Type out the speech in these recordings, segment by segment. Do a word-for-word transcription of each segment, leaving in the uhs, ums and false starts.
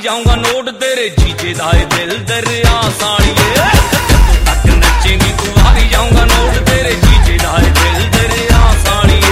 जाऊंगा नोट तेरे जीजे दा दिल दरिया साड़िए। जदों तक नचेंगी तू वारी जाऊंगा नोट तेरे जीजे दा दिल दरिया साड़िए।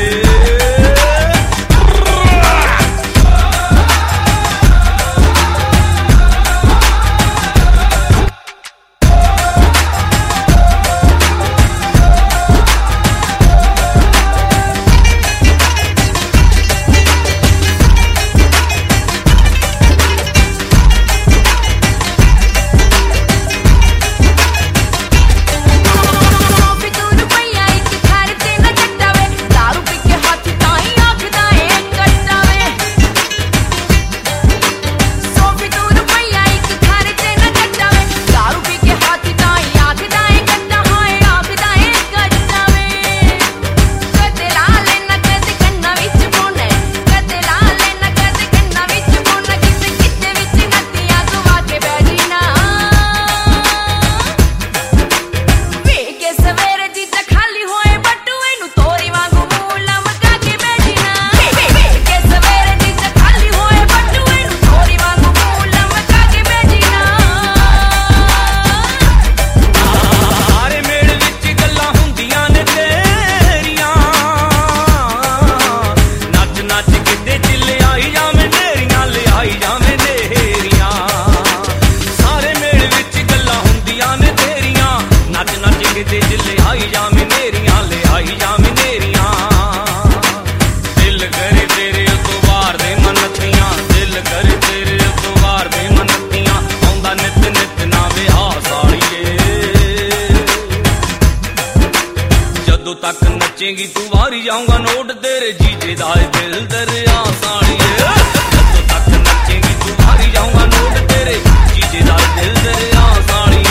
तक नचेंगी तू वारी जाऊंगा नोट तेरे जीजे दा दिल दरिया साड़िए। जदों तक नचेंगी तू वारी जाऊंगा नोट तेरे जीजे दा दिल दरिया साड़िए।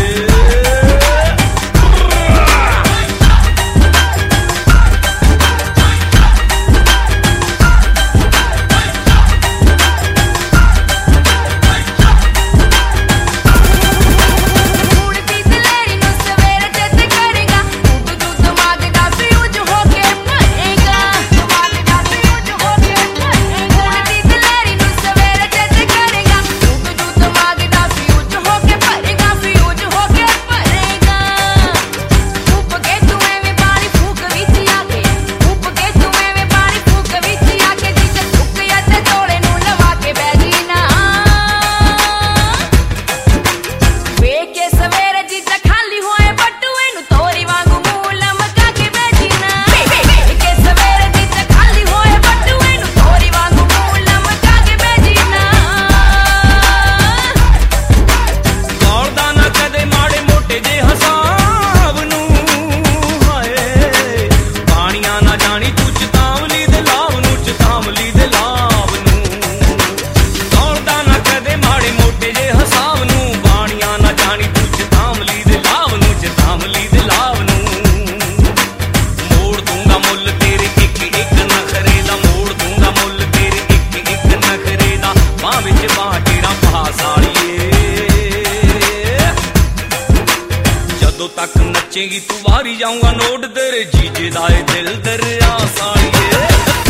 जदों तक नचेंगी तू वारी जाऊंगा नोट तेरे जीजे दा दिल दरिया साड़िए।